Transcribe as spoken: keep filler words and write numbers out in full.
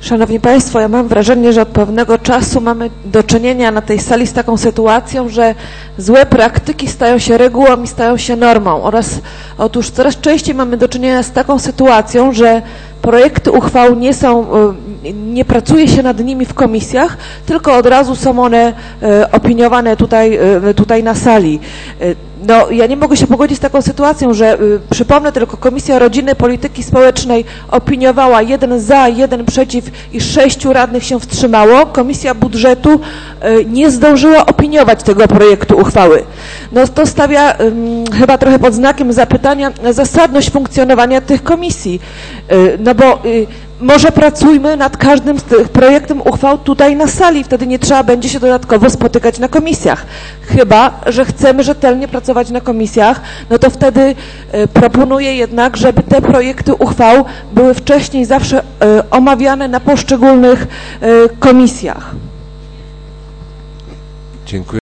Szanowni Państwo, ja mam wrażenie, że od pewnego czasu mamy do czynienia na tej sali z taką sytuacją, że złe praktyki stają się regułą i stają się normą oraz otóż coraz częściej mamy do czynienia z taką sytuacją, że projekty uchwał nie są, nie pracuje się nad nimi w komisjach, tylko od razu są one opiniowane tutaj, tutaj na sali. No, ja nie mogę się pogodzić z taką sytuacją, że y, przypomnę tylko, Komisja Rodziny i Polityki Społecznej opiniowała jeden za, jeden przeciw i sześciu radnych się wstrzymało. Komisja Budżetu y, nie zdążyła opiniować tego projektu uchwały. No to stawia y, chyba trochę pod znakiem zapytania zasadność funkcjonowania tych komisji. Y, no bo y, może pracujmy nad każdym z tych projektem uchwał tutaj na sali, wtedy nie trzeba będzie się dodatkowo spotykać na komisjach. Chyba że chcemy rzetelnie pracować na komisjach, no to wtedy y, proponuję jednak, żeby te projekty uchwał były wcześniej zawsze y, omawiane na poszczególnych y, komisjach. Dziękuję.